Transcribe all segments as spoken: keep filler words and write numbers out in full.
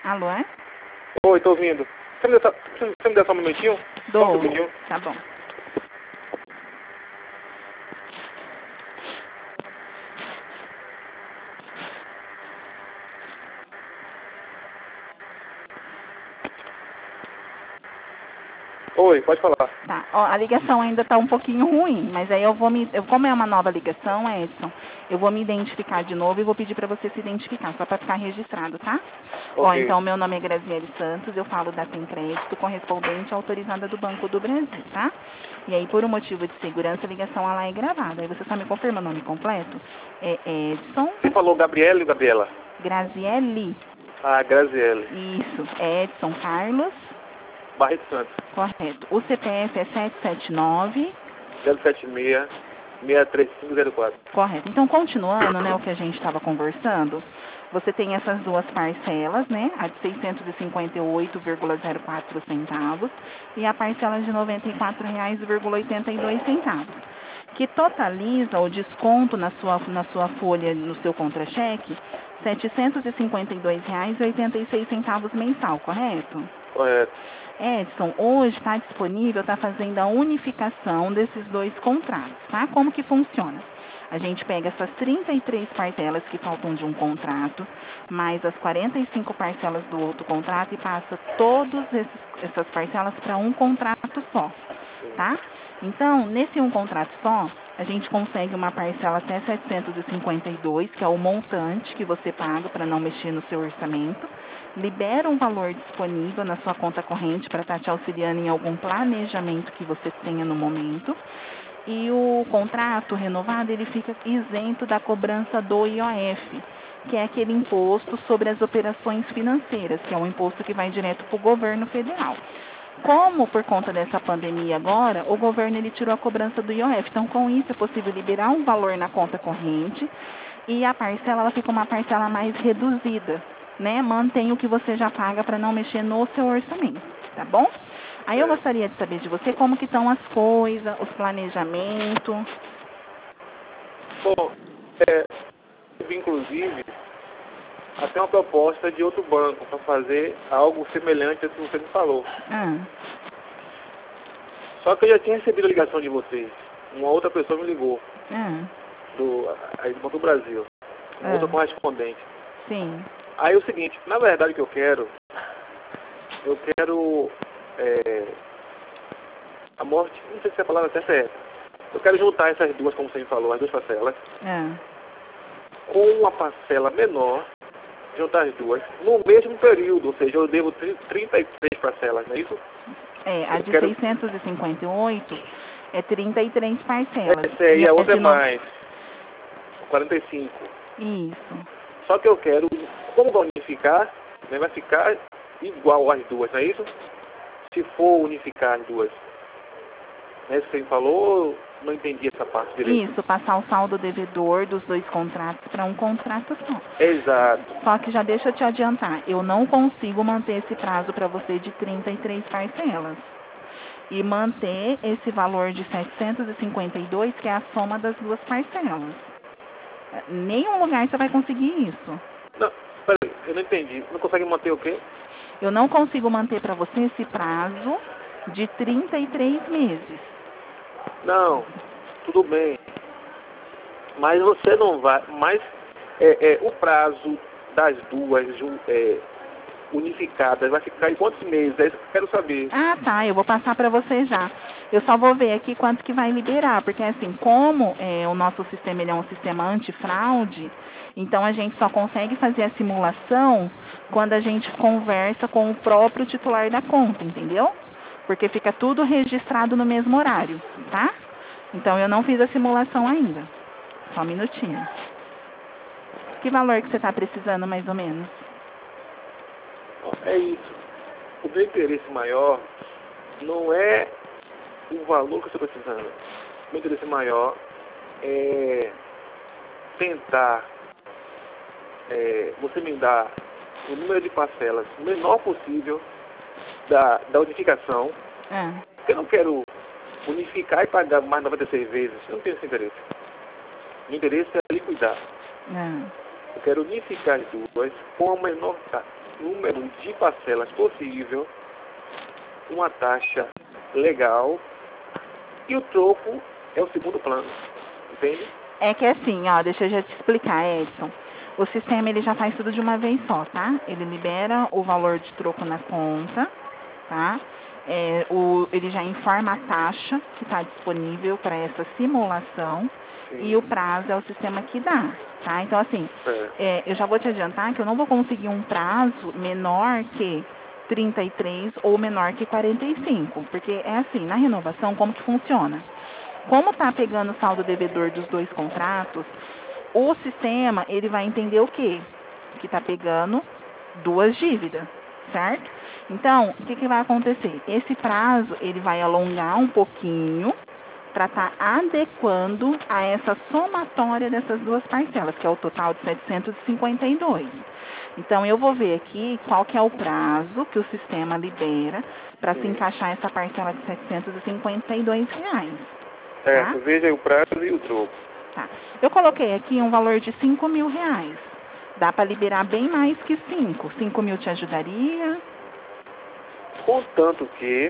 Alô, é? Oi, tô ouvindo. Você me dá, você me dá só um minutinho? Só um Dou. segundinho. Tá bom. Oi, pode falar. Tá. Ó, a ligação ainda tá um pouquinho ruim, mas aí eu vou me... Eu, como é uma nova ligação, Edson, eu vou me identificar de novo e vou pedir para você se identificar, só para ficar registrado, tá? Ó, Ok. então, meu nome é Graziele Santos, eu falo da Semcrédito, correspondente autorizada do Banco do Brasil, tá? E aí, por um motivo de segurança, a ligação ela é gravada. Aí você só me confirma o nome completo? É Edson Você falou Gabriela ou Gabriela? Graziele. Ah, Graziele. Isso, é Edson Carlos. Barreto Santos. Correto. O C P F é sete sete nove. zero sete seis, seis três cinco zero quatro. Correto. Então, continuando, né, o que a gente estava conversando, você tem essas duas parcelas, né, a de seiscentos e cinquenta e oito vírgula zero quatro centavos e a parcela de noventa e quatro reais e oitenta e dois centavos, que totaliza o desconto na sua, na sua folha, no seu contra-cheque, setecentos e cinquenta e dois reais e oitenta e seis centavos mensal, correto? Correto. Edson, hoje está disponível, está fazendo a unificação desses dois contratos, tá? Como que funciona? A gente pega essas trinta e três parcelas que faltam de um contrato, mais as quarenta e cinco parcelas do outro contrato e passa todas essas parcelas para um contrato só, tá? Então, nesse um contrato só, a gente consegue uma parcela até setecentos e cinquenta e dois, que é o montante que você paga para não mexer no seu orçamento, libera um valor disponível na sua conta corrente para estar te auxiliando em algum planejamento que você tenha no momento. E o contrato renovado, ele fica isento da cobrança do I O F, que é aquele imposto sobre as operações financeiras, que é um imposto que vai direto para o governo federal. Como por conta dessa pandemia agora, o governo ele tirou a cobrança do I O F. Então, com isso, é possível liberar um valor na conta corrente e a parcela ela fica uma parcela mais reduzida, né? Mantém o que você já paga para não mexer no seu orçamento, tá bom? Aí eu É. gostaria de saber de você como que estão as coisas, os planejamentos. Bom, é, inclusive, até uma proposta de outro banco para fazer algo semelhante ao que você me falou. Ah, Só que eu já tinha recebido a ligação de vocês. Uma outra pessoa me ligou, ah, do, aí do Banco do Brasil. Uma outra ah, correspondente. sim. Aí é o seguinte, na verdade o que eu quero, eu quero é, a morte, não sei se a palavra certa é essa. Eu quero juntar essas duas, como você me falou, as duas parcelas, Ah, com uma parcela menor, juntar as duas, no mesmo período, ou seja, eu devo trinta e três parcelas, não é isso? é, a Eu de quero, seiscentos e cinquenta e oito é trinta e três parcelas. essa aí, E a a outra é de no... mais, quarenta e cinco. Isso. Só que eu quero, como vai unificar, né, vai ficar igual às duas, não é isso? Se for unificar as duas. Né, você me falou, não entendi essa parte direito. Isso, passar o saldo devedor dos dois contratos para um contrato só. Exato. Só que já deixa eu te adiantar, eu não consigo manter esse prazo para você de trinta e três parcelas. E manter esse valor de setecentos e cinquenta e dois, que é a soma das duas parcelas. Nenhum lugar você vai conseguir isso. Não, peraí, eu não entendi. Não consegue manter o quê? Eu não consigo manter para você esse prazo de trinta e três meses. Não, tudo bem. Mas você não vai. Mas é, é, o prazo das duas ju- é, unificadas vai ficar em quantos meses? É isso que eu quero saber. Ah, tá, eu vou passar para você já. Eu só vou ver aqui quanto que vai liberar, porque assim, como é, o nosso sistema ele é um sistema antifraude, então a gente só consegue fazer a simulação quando a gente conversa com o próprio titular da conta, entendeu? Porque fica tudo registrado no mesmo horário, tá? Então eu não fiz a simulação ainda. Só um minutinho. Que valor que você está precisando, mais ou menos? Ó, é isso. O meu interesse maior não é o valor que eu estou precisando. O meu interesse maior é tentar é, você me dar o número de parcelas o menor possível da, da unificação. Ah, Eu não quero unificar e pagar mais noventa e seis vezes. Eu não tenho esse interesse. O meu interesse é liquidar. ah. Eu quero unificar as duas com a menor taxa. número de parcelas possível, uma taxa legal, e o troco é o segundo plano, entende? É que assim, ó, deixa eu já te explicar, Edson. O sistema ele já faz tudo de uma vez só, tá? Ele libera o valor de troco na conta, tá? É, o, ele já informa a taxa que está disponível para essa simulação. Sim. E o prazo é o sistema que dá, tá? Então, assim, É. é, eu já vou te adiantar que eu não vou conseguir um prazo menor que trinta e três ou menor que quarenta e cinco, porque é assim, na renovação, como que funciona? Como está pegando o saldo devedor dos dois contratos, o sistema ele vai entender o quê? Que está pegando duas dívidas, certo? Então, o que, que vai acontecer? Esse prazo ele vai alongar um pouquinho para estar tá adequando a essa somatória dessas duas parcelas, que é o total de setecentos e cinquenta e dois. Então, eu vou ver aqui qual que é o prazo que o sistema libera para se encaixar essa parcela de setecentos e cinquenta e dois reais. Certo, Tá? veja aí o prazo e o troco. Tá. Eu coloquei aqui um valor de cinco mil reais. Dá para liberar bem mais que cinco. cinco mil te ajudaria? Contanto que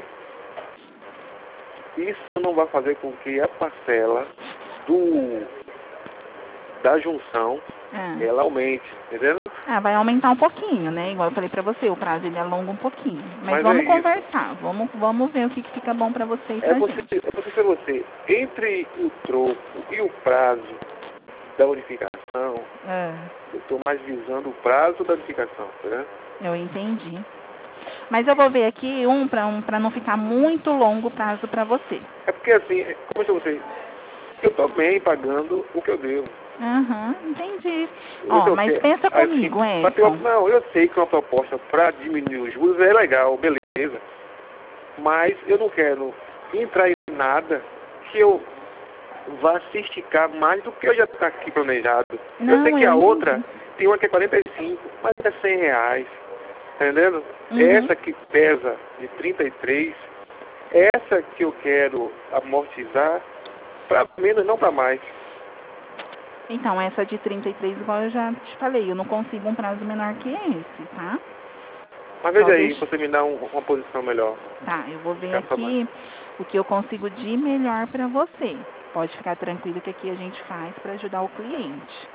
isso não vai fazer com que a parcela do, da junção Ah. ela aumente, entendeu? Ah, vai aumentar um pouquinho, né? Igual eu falei pra você, o prazo ele alonga um pouquinho. Mas, Mas vamos é isso. conversar, vamos, vamos ver o que, que fica bom pra você e É pra você, gente. é você, você, entre o troco e o prazo da unificação, Ah, eu estou mais visando o prazo da unificação, entendeu? eu entendi. Mas eu vou ver aqui um pra, um pra não ficar muito longo o prazo pra você. É porque assim, como eu você, eu estou bem pagando o que eu devo. Aham, entendi. Eu Ó, sei o mas quê? pensa Assim, comigo, pra ter uma- Edson. não, eu sei que uma proposta para diminuir os juros é legal, beleza. Mas eu não quero entrar em nada que eu vá se esticar mais do que eu já está aqui planejado. Não, eu sei que eu a entendi. outra tem uma que é quarenta e cinco, mas é cem reais. Tá entendendo? Uhum. Essa que pesa de trinta e três, essa que eu quero amortizar para menos, não para mais. Então, essa de trinta e três, igual eu já te falei, eu não consigo um prazo menor que esse, tá? Mas veja Só aí, deixa- você me dá um- uma posição melhor. Tá, eu vou ver Ficar só mais. aqui o que eu consigo de melhor pra você. Pode ficar tranquilo que aqui a gente faz pra ajudar o cliente.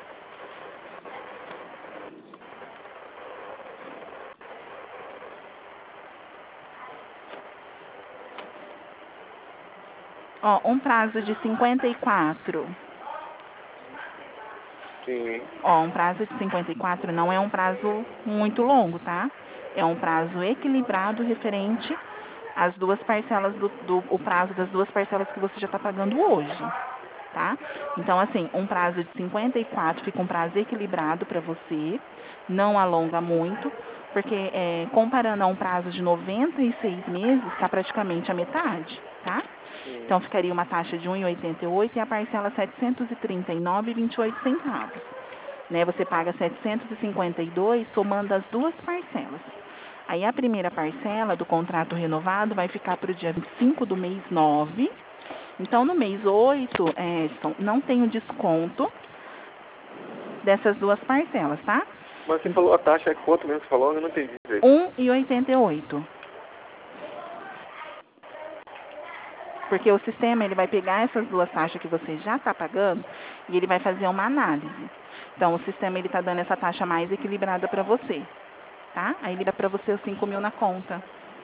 Ó, um prazo de cinquenta e quatro. Sim. Ó, um prazo de cinquenta e quatro não é um prazo muito longo, tá? É um prazo equilibrado referente às duas parcelas do, do o prazo das duas parcelas que você já está pagando hoje, tá? Então, assim, um prazo de cinquenta e quatro fica um prazo equilibrado para você, não alonga muito, porque é, comparando a um prazo de noventa e seis meses, está praticamente a metade, tá? Sim. Então, ficaria uma taxa de um vírgula oitenta e oito e a parcela setecentos e trinta e nove vírgula vinte e oito centavos. Né? Você paga setecentos e cinquenta e dois somando as duas parcelas. Aí a primeira parcela do contrato renovado vai ficar para o dia vinte e cinco do mês nove. Então, no mês oito, Edson, não tem o desconto dessas duas parcelas, tá? Mas você falou a taxa é quanto mesmo que você falou? Eu não entendi direito. um vírgula oitenta e oito. Porque o sistema ele vai pegar essas duas taxas que você já está pagando e ele vai fazer uma análise. Então, o sistema ele está dando essa taxa mais equilibrada para você, tá? Aí ele dá para você os cinco mil na conta.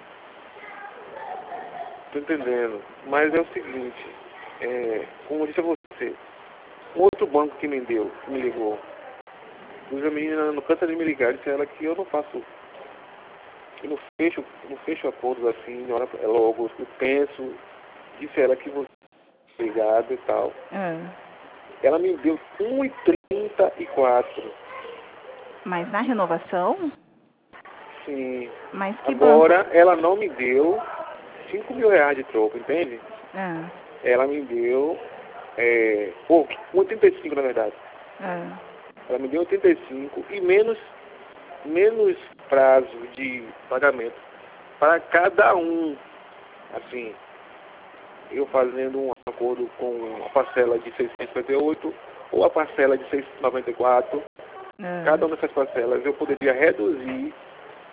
Tô entendendo. Mas é o seguinte, é, como eu disse a você, um outro banco que me deu, que me ligou, a menina não cansa de me ligar, disse a ela que eu não faço, eu não fecho, eu não fecho acordos assim, hora, é logo, eu penso, disse a ela que você é ligado e tal. É. Ela me deu um e trinta e quatro. Mas na renovação? Sim. Mas que Agora, banco? ela não me deu cinco mil reais de troco, entende? É. Ela me deu, é, oh, oitenta e cinco na verdade. É. Ela me deu oitenta e cinco e menos, menos prazo de pagamento para cada um. Assim, eu fazendo um acordo com a parcela de seiscentos e cinquenta e oito ou a parcela de seiscentos e noventa e quatro, É. cada uma dessas parcelas eu poderia reduzir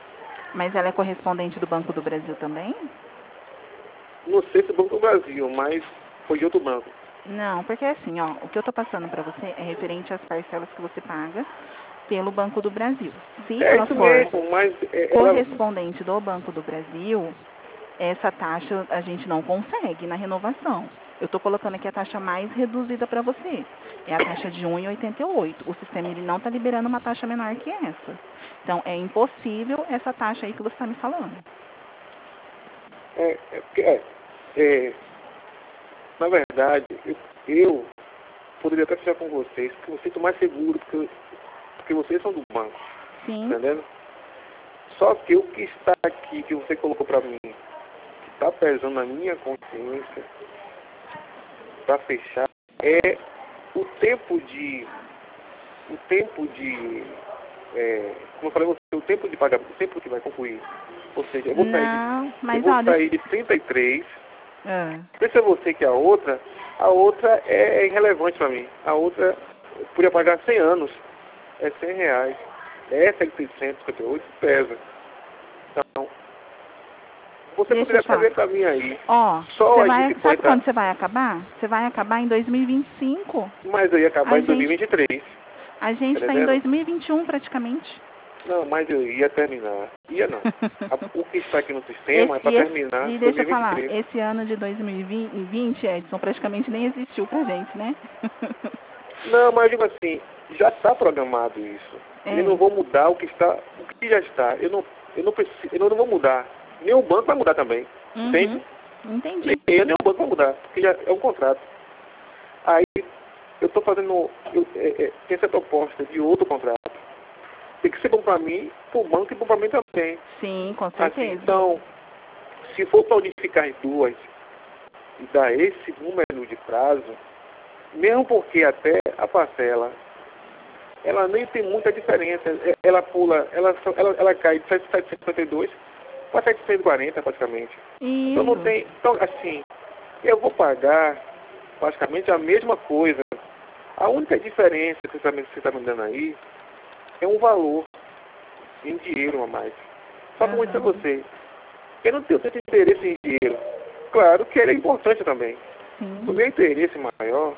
Mas ela é correspondente do Banco do Brasil também? Não sei se é Banco do Brasil, mas foi de outro banco. Não, porque assim, ó, o que eu estou passando para você é referente às parcelas que você paga pelo Banco do Brasil. Se É ela isso for mesmo, mas é, ela... correspondente do Banco do Brasil, essa taxa a gente não consegue na renovação. Eu estou colocando aqui a taxa mais reduzida para você. É a taxa de um vírgula oitenta e oito. O sistema ele não está liberando uma taxa menor que essa. Então, é impossível essa taxa aí que você está me falando. É, é, é, é, na verdade, eu, eu poderia até fechar com vocês, porque vocês estão mais seguros, porque, porque vocês são do banco. Sim. Entendendo? Só que o que está aqui, que você colocou para mim, que está pesando na minha consciência, para fechar, é o tempo de. O tempo de. É, como eu falei, o tempo de pagamento, o tempo que vai concluir. Ou seja, eu vou sair de, Não, mas eu vou olha. sair de trinta e três. Ah. Pensa você que a outra, a outra é irrelevante para mim. A outra eu podia pagar cem anos, é cem reais. Essa é de seiscentos e cinquenta e oito pesa. Então, você Deixa poderia eu falar. fazer para mim aí. Ó, Só você a vai, gente sabe tá... quando você vai acabar? Você vai acabar em dois mil e vinte e cinco. Mas eu ia acabar A em dois mil e gente, vinte e três. a gente Tá está em entendendo? dois mil e vinte e um praticamente. Não, mas eu ia terminar. Ia não. A- O que está aqui no sistema é Esse, para e, esse, terminar e em deixa eu falar, dois mil e vinte e três. esse ano de dois mil e vinte, Edson, praticamente nem existiu pra gente, né? Não, mas eu digo assim, já está programado isso. É. Eu não vou mudar o que está, o que já está. Eu não, eu não preciso, eu não vou mudar. Nem o banco vai mudar também. Uhum. Entende? Entendi. Nem eu, nem o banco vai mudar, porque já é um contrato. Aí eu estou fazendo, eu, é, é, tem essa proposta de outro contrato. Tem que ser bom para mim, para o banco e bom para mim também. Sim, com Assim, certeza. então, se for para unificar as duas e dar esse número de prazo, mesmo porque até a parcela, ela nem tem muita diferença. É, ela pula, ela, só- ela, ela cai de setecentos e cinquenta e dois para setecentos e quarenta praticamente. Então não Isso. tem. Então, assim, eu vou pagar praticamente a mesma coisa. A única diferença que você está me dando aí é um valor em dinheiro a mais. Só como eu disse a Aham. você, eu não tenho tanto interesse em dinheiro. Claro que ele é importante também. Sim. O meu interesse maior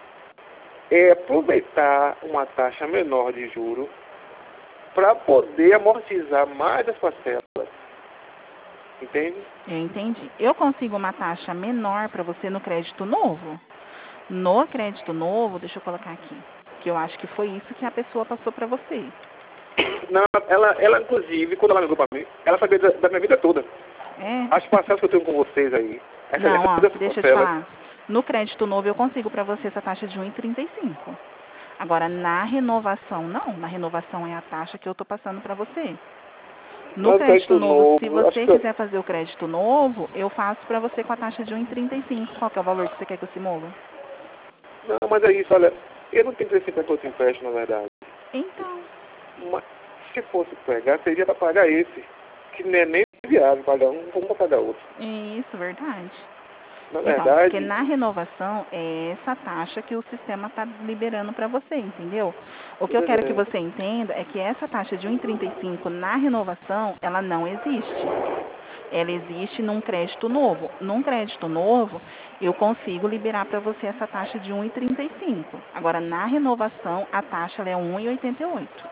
é aproveitar uma taxa menor de juro para poder amortizar mais as parcelas. Entende? Eu entendi. Eu consigo uma taxa menor para você no crédito novo? No crédito novo, deixa eu colocar aqui, que eu acho que foi isso que a pessoa passou para você. Não, ela, ela, inclusive, quando ela ligou para mim, ela sabia da, da minha vida toda. É? As parcelas que eu tenho com vocês aí. Essa, Não, ó, essas deixa eu te parcelas. falar. No crédito novo eu consigo para você essa taxa de um vírgula trinta e cinco. Agora, na renovação, não. Na renovação é a taxa que eu estou passando para você. No Mas crédito crédito novo, novo, se acho você que eu- quiser fazer o crédito novo, eu faço para você com a taxa de um vírgula trinta e cinco. Qual que é o valor que você quer que eu simule? Não, mas é isso, olha, eu não tenho interesse em pegar outro empréstimo, na verdade. Então, Mas se fosse pegar, seria para pagar esse, que não é nem viável pagar um, como para pagar outro. isso, verdade. Na Então, verdade, porque na renovação é essa taxa que o sistema está liberando para você, entendeu? O que eu quero que você entenda é que essa taxa de um vírgula trinta e cinco na renovação, ela não existe. Ela existe num crédito novo. Num crédito novo, eu consigo liberar para você essa taxa de um vírgula trinta e cinco. Agora, na renovação, a taxa ela é um vírgula oitenta e oito.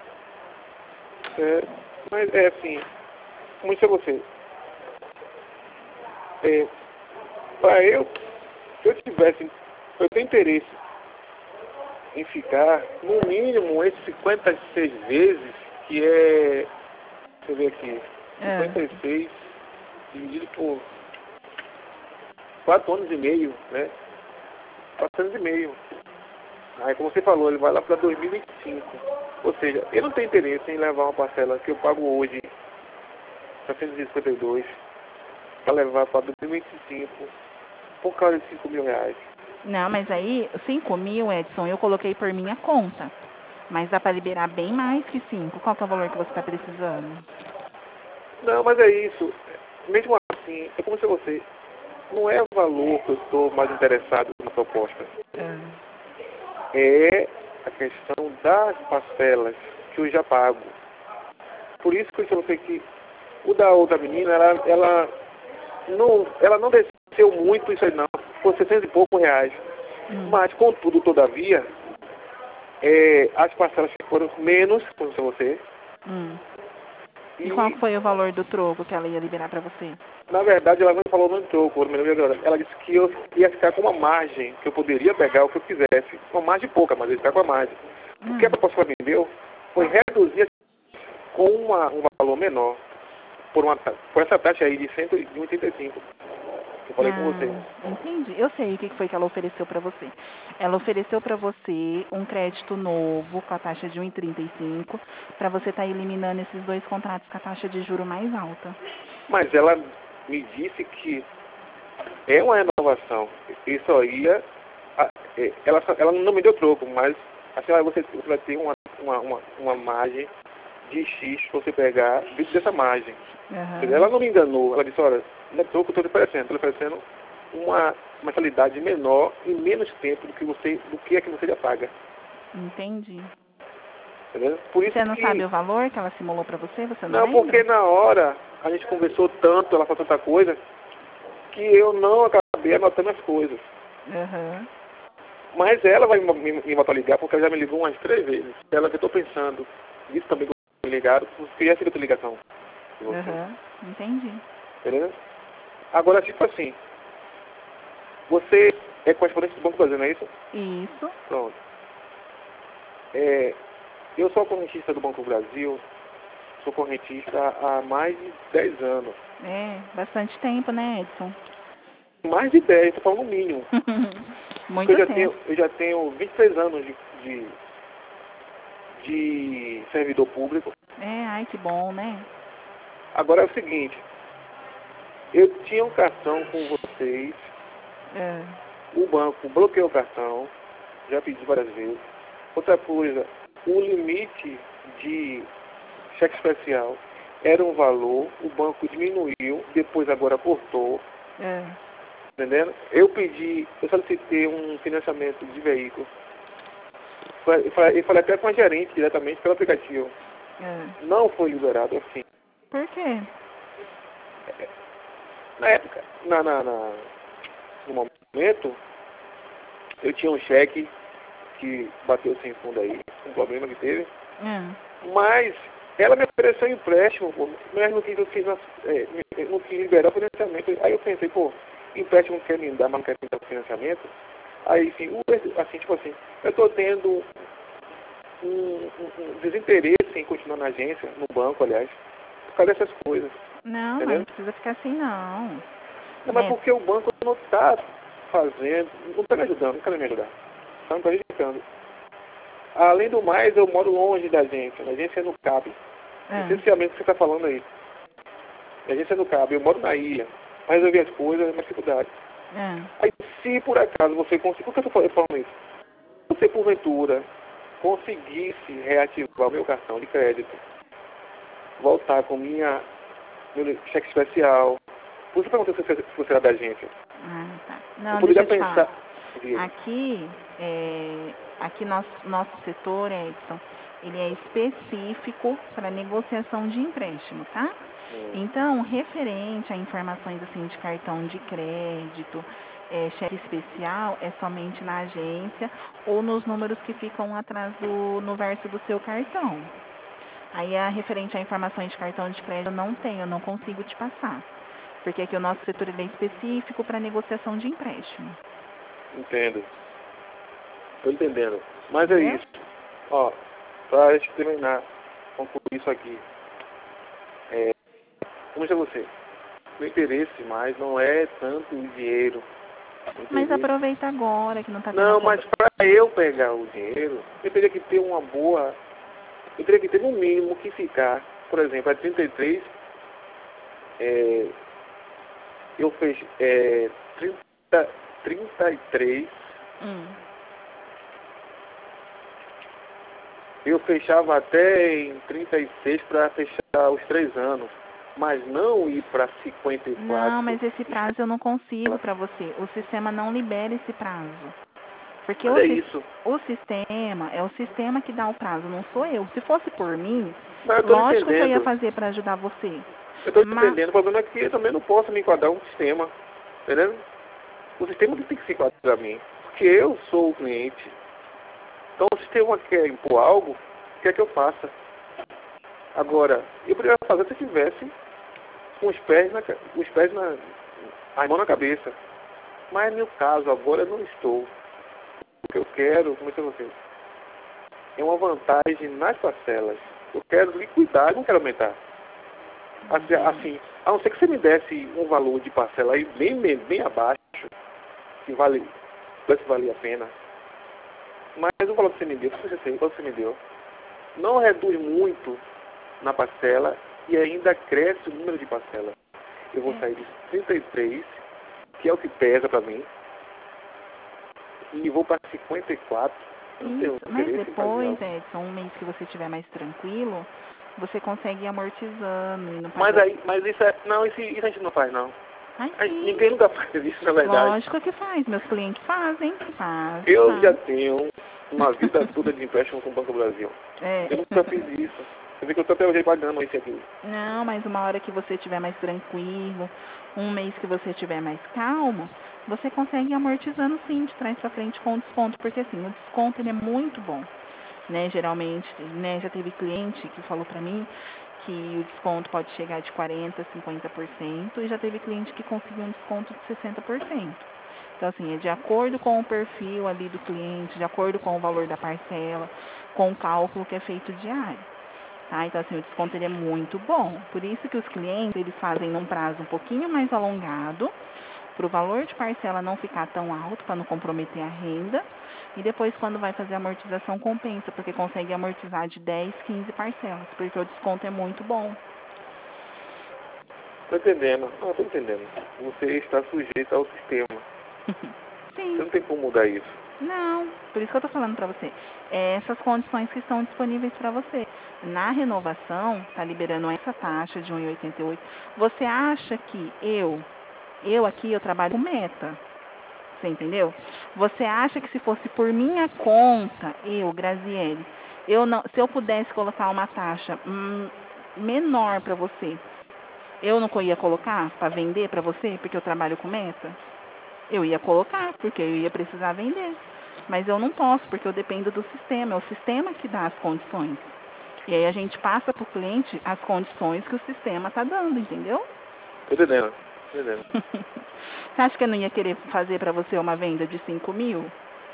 é, mas é assim, como disse a você, é, para eu, se eu tivesse, eu tenho interesse em ficar, no mínimo, esses cinquenta e seis vezes, que é, deixa eu ver aqui, É. cinquenta e seis dividido por quatro anos e meio, né? Quatro anos e meio. Aí, como você falou, ele vai lá para dois mil e vinte e cinco. Ou seja, eu não tenho interesse em levar uma parcela que eu pago hoje, setecentos e cinquenta e dois, para levar para dois mil e vinte e cinco, por causa de cinco mil reais. Não, mas aí, cinco mil, Edson, eu coloquei por minha conta. Mas dá para liberar bem mais que cinco. Qual que é o valor que você está precisando? Não, mas é isso. Mesmo assim, é como se você, não é o valor que eu estou mais interessado na proposta. É a questão das parcelas que eu já pago. Por isso que eu disse a você que O da outra menina, ela, ela, não, ela não desceu muito isso aí não, foi seiscentos e poucos reais. Hum. Mas, contudo, todavia, é, as parcelas foram menos, como você. Hum. E, E, qual foi o valor do troco que ela ia liberar para você? na verdade, ela não falou no troco, ela disse que eu ia ficar com uma margem, que eu poderia pegar o que eu quisesse. Uma margem pouca, mas eu ia ficar com a margem. Hum. O que a proposta que ela me deu foi reduzir com uma, um valor menor, por, uma, por essa taxa aí de cento e oitenta e cinco. Eu falei ah, com você. Entendi. Eu sei o que foi que ela ofereceu para você. Ela ofereceu para você um crédito novo com a taxa de um vírgula trinta e cinco para você estar tá eliminando esses dois contratos com a taxa de juro mais alta. Mas ela me disse que é uma renovação. Isso só ia... Ela, ela não me deu troco, mas assim, você, você vai ter uma, uma, uma, uma margem de X para você pegar dentro dessa margem. Uhum. Ela não me enganou. Ela disse, olha, não é troco que eu estou oferecendo. Estou oferecendo uma mensalidade menor em menos tempo do que, você, do que é que você já paga. Entendi. Entendeu? Por isso você não que... sabe o valor que ela simulou para você? Você não, não lembra? Porque na hora a gente conversou tanto, ela falou tanta coisa, que eu não acabei anotando as coisas. Uhum. Mas ela vai me, me voltar a ligar, porque ela já me ligou umas três vezes. Ela que eu estou pensando, isso também que eu me ligaram, porque já recebi outra ligação. Uhum. Entendi. Entendeu? Agora, tipo assim, você é correspondente do Banco Brasil, não é isso? Isso. Pronto. É, eu sou correntista do Banco Brasil, sou correntista há mais de dez anos. É, bastante tempo, né, Edson? Mais de dez, estou falando no mínimo. Muito eu já tempo. tenho, eu já tenho vinte e três anos de, de, de servidor público. É, ai, que bom, né? Agora é o seguinte, eu tinha um cartão com vocês, É. o banco bloqueou o cartão, já pedi várias vezes. Outra coisa, o limite de cheque especial era um valor, o banco diminuiu, depois agora cortou. É. Entendendo? Eu pedi, eu solicitei um financiamento de veículo. Eu falei, eu falei até com a gerente diretamente pelo aplicativo. É. Não foi liberado assim. Por quê? Na época, na, na, na, no momento, eu tinha um cheque que bateu sem fundo aí, um problema que teve. É. Mas ela me ofereceu um empréstimo, pô, mas não quis, não quis, é, não quis liberar o financiamento. Aí eu pensei, pô, empréstimo quer me dar, mas não quer me dar o financiamento. Aí, assim, o, assim, tipo assim, eu estou tendo um, um, um desinteresse em continuar na agência, no banco, aliás, por causa dessas coisas. Não, Entendeu? mas não precisa ficar assim, não. Não, mas É. porque o banco não está fazendo, não está me ajudando, não quer me ajudar. Está me prejudicando. Além do mais, eu moro longe da agência, a agência é no Cabo. É. Essencialmente o que você está falando aí. A agência é no Cabo, eu moro na ilha, para resolver as coisas é uma dificuldade. É. Aí, se por acaso você conseguir, por que eu estou falando isso? Se você, porventura, conseguisse reativar o meu cartão de crédito, voltar com minha, meu cheque especial, por isso eu perguntei se você, se você era da agência. Ah, tá. Eu Não, deixa poderia eu te pensar. falar. Diga. Aqui, é, aqui nosso, nosso setor, Edson, ele é específico para negociação de empréstimo, tá? Hum, Então, referente a informações assim de cartão de crédito, é, cheque especial, é somente na agência ou nos números que ficam atrás do no verso do seu cartão. Aí, a referente a informações de cartão de crédito, eu não tenho, eu não consigo te passar. Porque aqui o nosso setor ele é específico para negociação de empréstimo. entendo. Estou entendendo. Mas é Entendeu? isso. Ó, para a gente terminar, concluir isso aqui. É, como dizer a você, o interesse mais não é tanto o dinheiro. O Mas interesse... aproveita agora que não está tendo Não, cobra... mas para eu pegar o dinheiro, eu teria que ter uma boa... Eu teria que ter no mínimo que ficar, por exemplo, a trinta e três, é, eu fiz é, trinta, trinta e três, Hum. eu fechava até em trinta e seis para fechar os três anos, mas não ir para cinquenta e quatro. Não, mas esse prazo eu não consigo para você. O sistema não libera esse prazo. Porque Mas o, é sis- isso. o sistema, é o sistema que dá o prazo, não sou eu. Se fosse por mim, Mas eu estou lógico que eu ia entendendo. fazer para ajudar você. Eu estou Mas, entendendo. O problema é que eu também não posso me enquadrar um sistema. Entendeu? O sistema que tem que se enquadrar para mim. Porque eu sou o cliente. Então o sistema quer impor algo, quer que eu faça. Agora, eu poderia fazer se eu tivesse com os pés na, os pés na, a mão na cabeça. Mas no meu caso, agora eu não estou. O que eu quero, como eu disse a você, é uma vantagem nas parcelas. Eu quero liquidar, eu não quero aumentar. Assim, assim, a não ser que você me desse um valor de parcela aí bem, bem, bem abaixo, que vale, pudesse valer a pena. Mas o valor que você me deu, o valor que você me deu, não reduz muito na parcela e ainda cresce o número de parcelas. Eu vou sair de trinta e três, que é o que pesa para mim, e vou para cinquenta e quatro. isso, mas depois, Edson, um mês que você estiver mais tranquilo, você consegue ir amortizando e não Mas aí, mas isso é, não, isso, isso a gente não faz não. Ai, Aí, ninguém nunca faz isso, na verdade. Lógico que faz, meus clientes fazem, faz, Eu faz. já tenho uma vida toda de empréstimo com o Banco do Brasil. É. Eu nunca fiz isso. Você vê que eu estou até hoje pagando isso aqui. Não, mas uma hora que você estiver mais tranquilo, um mês que você estiver mais calmo, você consegue ir amortizando sim, de trás para frente com desconto, porque assim, o desconto ele é muito bom, né? Geralmente, né, já teve cliente que falou para mim que o desconto pode chegar de quarenta, cinquenta por cento e já teve cliente que conseguiu um desconto de sessenta por cento. Então, assim, é de acordo com o perfil ali do cliente, de acordo com o valor da parcela, com o cálculo que é feito diário. Tá? Então, assim, o desconto ele é muito bom. Por isso que os clientes, eles fazem num prazo um pouquinho mais alongado, para o valor de parcela não ficar tão alto, para não comprometer a renda. E depois, quando vai fazer a amortização, compensa, porque consegue amortizar de dez, quinze parcelas, porque o desconto é muito bom. Estou entendendo. Não, estou entendendo. Você está sujeito ao sistema. Sim. Você não tem como mudar isso. Não, por isso que eu estou falando para você. É essas condições que estão disponíveis para você. Na renovação, está liberando essa taxa de um vírgula oitenta e oito. Você acha que eu, eu aqui, eu trabalho com meta, você entendeu? Você acha que se fosse por minha conta, eu, Graziele, eu não, se eu pudesse colocar uma taxa hum, menor para você, eu não ia colocar para vender para você, porque eu trabalho com meta? Eu ia colocar, porque eu ia precisar vender. Mas eu não posso, porque eu dependo do sistema. É o sistema que dá as condições. E aí a gente passa para o cliente as condições que o sistema está dando, entendeu? Estou entendendo. Estou entendendo. Você acha que eu não ia querer fazer para você uma venda de cinco mil?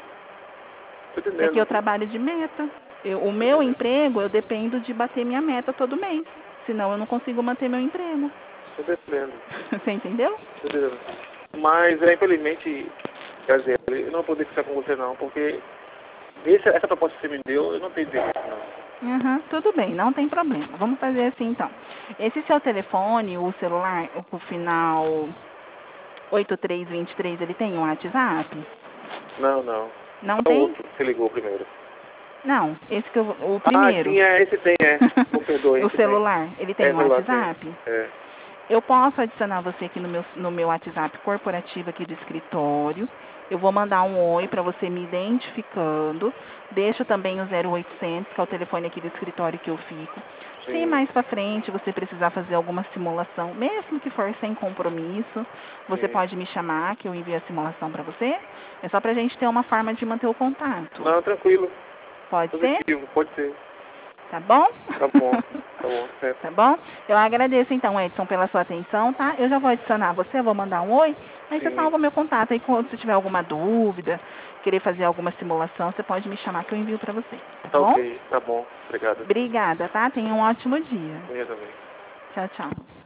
Estou entendendo. É que eu trabalho de meta. Eu, o meu emprego, eu dependo de bater minha meta todo mês. Senão eu não consigo manter meu emprego. Estou entendendo. Você entendeu? Estou entendendo. Mas, é, infelizmente, quer dizer, eu não vou poder ficar com você não, porque esse, essa proposta que você me deu, eu não tenho interesse não. Uhum, tudo bem, não tem problema. Vamos fazer assim então. Esse seu telefone, o celular, o final oito três dois três, ele tem um WhatsApp? Não, não. Não É o tem? outro que você ligou primeiro. Não, esse que eu, o primeiro. Ah, sim, é, esse tem, é. Não perdoe. O celular, ele tem é, um celular, WhatsApp? Tem. É. Eu posso adicionar você aqui no meu, no meu WhatsApp corporativo aqui do escritório. Eu vou mandar um oi para você me identificando. Deixo também o zero oitocentos, que é o telefone aqui do escritório que eu fico. Sim. Se mais para frente você precisar fazer alguma simulação, mesmo que for sem compromisso, você Sim. pode me chamar que eu envio a simulação para você. É só para a gente ter uma forma de manter o contato. Não, tranquilo. Pode Positivo, ser? pode ser. Tá bom? Tá bom, tá bom, certo. Tá bom? Eu agradeço então, Edson, pela sua atenção, tá? Eu já vou adicionar você, vou mandar um oi, aí você Sim. salva o meu contato. Aí quando você tiver alguma dúvida, querer fazer alguma simulação, você pode me chamar que eu envio pra você, tá, Tá bom? ok, tá bom. Obrigado. Obrigada, tá? Tenha um ótimo dia. Eu também. Tchau, tchau.